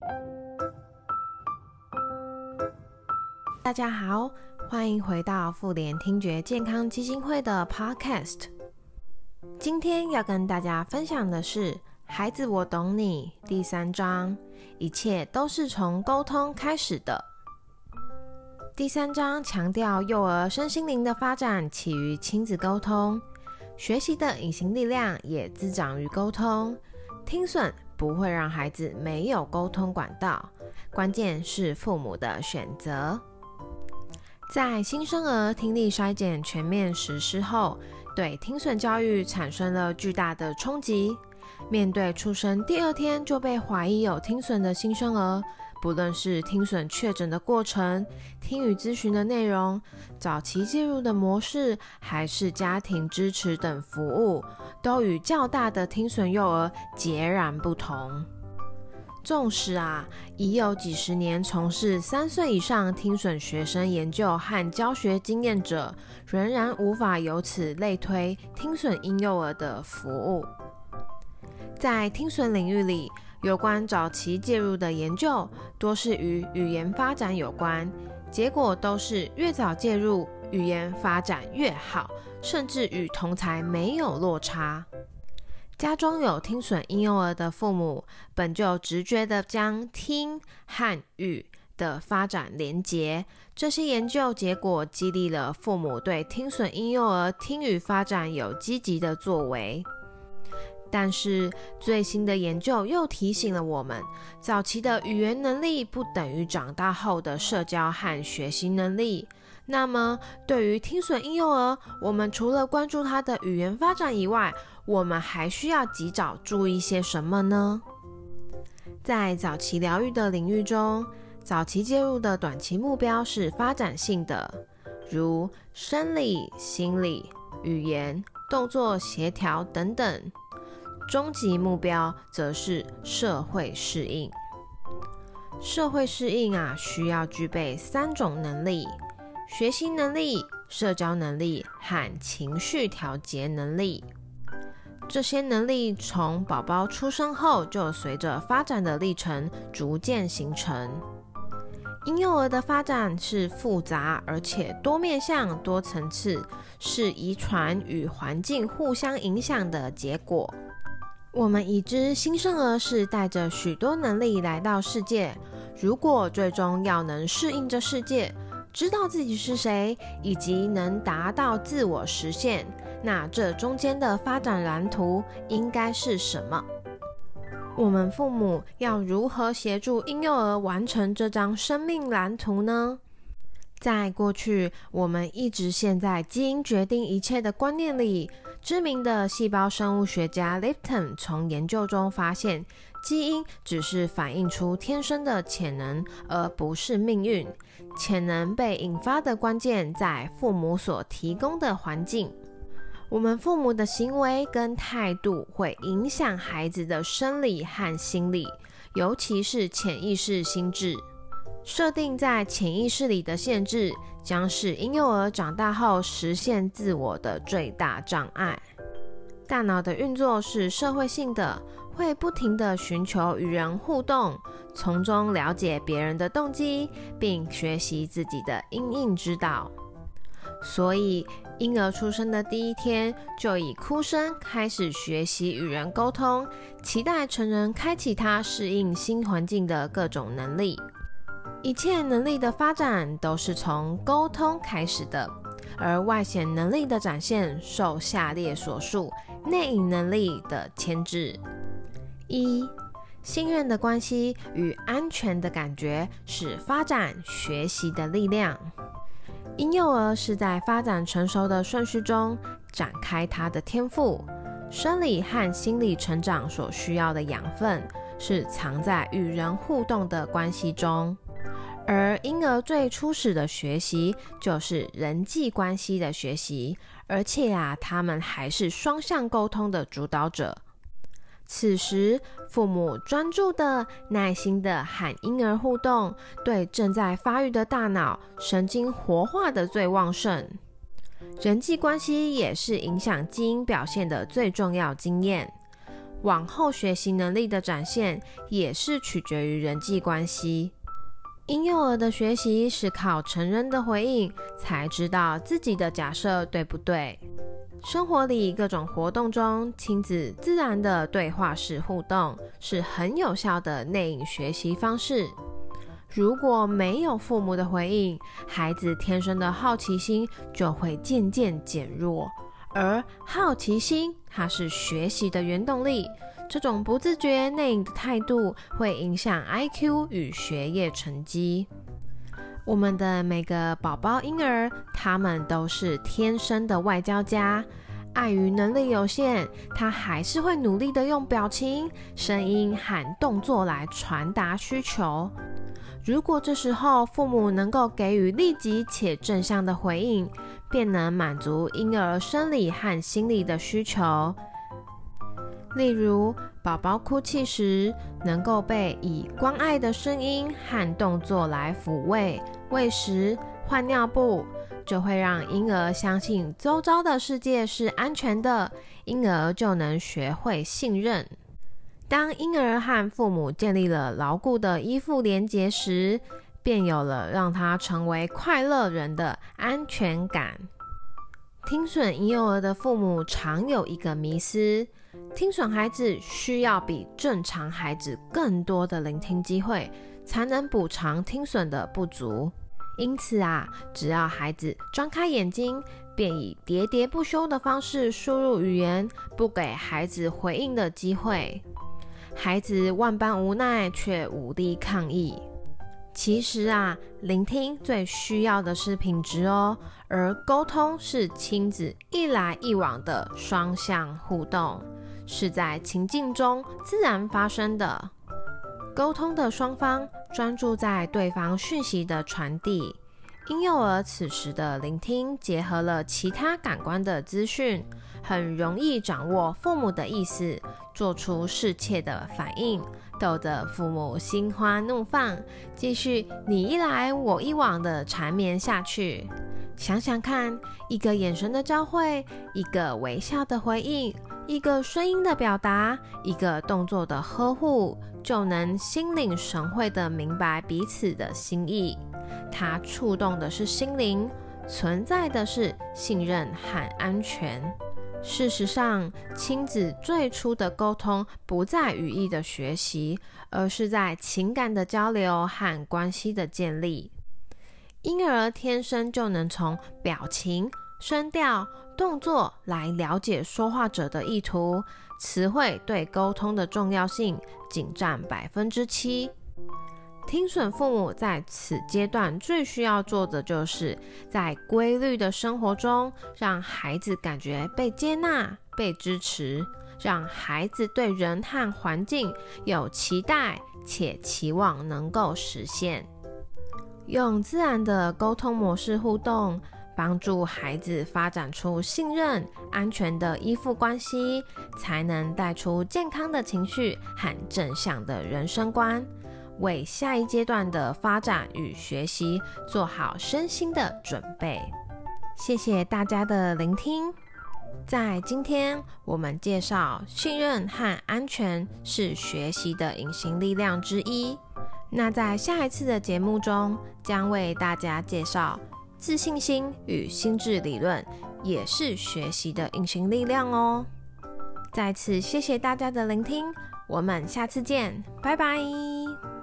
大家好，欢迎回到妇联听觉健康基金会的 Podcast。 今天要跟大家分享的是孩子我懂你第3章，一切都是从沟通开始的。第3章强调幼儿身心灵的发展起于亲子沟通，学习的隐形力量也滋长于沟通。听损不会让孩子没有沟通管道，关键是父母的选择。在新生儿听力筛检全面实施后，对听损教育产生了巨大的冲击。面对出生第2天就被怀疑有听损的新生儿，不论是听损确诊的过程、听语咨询的内容、早期介入的模式，还是家庭支持等服务，都与较大的听损幼儿截然不同。纵使已有几十年从事3岁以上听损学生研究和教学经验者，仍然无法由此类推听损婴幼儿的服务。在听损领域里，有关早期介入的研究多是与语言发展有关，结果都是越早介入，语言发展越好，甚至与同侪没有落差。家中有听损婴幼儿的父母，本就直觉地将听和语的发展连结，这些研究结果激励了父母对听损婴幼儿听语发展有积极的作为。但是最新的研究又提醒了我们，早期的语言能力不等于长大后的社交和学习能力。那么对于听损婴幼儿，我们除了关注他的语言发展以外，我们还需要及早注意些什么呢？在早期疗愈的领域中，早期介入的短期目标是发展性的，如生理、心理、语言、动作协调等等。终极目标则是社会适应。社会适应需要具备3种能力：学习能力、社交能力和情绪调节能力。这些能力从宝宝出生后就随着发展的历程逐渐形成。婴幼儿的发展是复杂而且多面向、多层次，是遗传与环境互相影响的结果。我们已知新生儿是带着许多能力来到世界，如果最终要能适应这世界，知道自己是谁，以及能达到自我实现，那这中间的发展蓝图应该是什么？我们父母要如何协助婴幼儿完成这张生命蓝图呢？在过去，我们一直陷在基因决定一切的观念里。知名的细胞生物学家 Lipton 从研究中发现，基因只是反映出天生的潜能，而不是命运。潜能被引发的关键在父母所提供的环境。我们父母的行为跟态度会影响孩子的生理和心理，尤其是潜意识心智。设定在潜意识里的限制，将是婴幼儿长大后实现自我的最大障碍。大脑的运作是社会性的，会不停地寻求与人互动，从中了解别人的动机，并学习自己的因应之道。所以婴儿出生的第1天就以哭声开始学习与人沟通，期待成人开启他适应新环境的各种能力。一切能力的发展都是从沟通开始的，而外显能力的展现受下列所述内隐能力的牵制。1. 信任的关系与安全的感觉是发展学习的力量。婴幼儿是在发展成熟的顺序中展开他的天赋，生理和心理成长所需要的养分是藏在与人互动的关系中。而婴儿最初始的学习就是人际关系的学习，而且他们还是双向沟通的主导者。此时，父母专注的、耐心的和婴儿互动，对正在发育的大脑神经活化的最旺盛。人际关系也是影响基因表现的最重要经验。 往后学习能力的展现也是取决于人际关系。婴幼儿的学习是靠成人的回应才知道自己的假设对不对。生活里各种活动中，亲子自然的对话式互动是很有效的内隐学习方式。如果没有父母的回应，孩子天生的好奇心就会渐渐减弱，而好奇心它是学习的原动力。这种不自觉内隐的态度会影响 IQ 与学业成绩。我们的每个宝宝婴儿，他们都是天生的外交家。碍于能力有限，他还是会努力的用表情、声音和动作来传达需求。如果这时候父母能够给予立即且正向的回应，便能满足婴儿生理和心理的需求。例如，宝宝哭泣时，能够被以关爱的声音和动作来抚慰、喂食、换尿布，就会让婴儿相信周遭的世界是安全的，婴儿就能学会信任。当婴儿和父母建立了牢固的依附连结时，便有了让他成为快乐人的安全感。听损婴幼儿的父母常有一个迷思，听损孩子需要比正常孩子更多的聆听机会，才能补偿听损的不足。因此只要孩子张开眼睛，便以喋喋不休的方式输入语言，不给孩子回应的机会。孩子万般无奈，却无力抗议。其实聆听最需要的是品质哦，而沟通是亲子一来一往的双向互动，是在情境中自然发生的。沟通的双方专注在对方讯息的传递，婴幼儿此时的聆听结合了其他感官的资讯，很容易掌握父母的意思，做出适切的反应，逗得父母心花怒放，继续你一来我一往的缠绵下去。想想看，一个眼神的交汇，一个微笑的回应，一个声音的表达，一个动作的呵护，就能心领神会地明白彼此的心意。它触动的是心灵，存在的是信任和安全。事实上，亲子最初的沟通不在语义的学习，而是在情感的交流和关系的建立。婴儿天生就能从表情、声调、动作来了解说话者的意图，词汇对沟通的重要性仅占 7%。听损父母在此阶段最需要做的，就是在规律的生活中，让孩子感觉被接纳、被支持，让孩子对人和环境有期待，且期望能够实现。用自然的沟通模式互动，帮助孩子发展出信任、安全的依附关系，才能带出健康的情绪和正向的人生观，为下一阶段的发展与学习做好身心的准备。谢谢大家的聆听。在今天，我们介绍信任和安全是学习的隐形力量之一。那在下一次的节目中，将为大家介绍自信心与心智理论也是学习的隐形力量哦。再次谢谢大家的聆听，我们下次见，拜拜。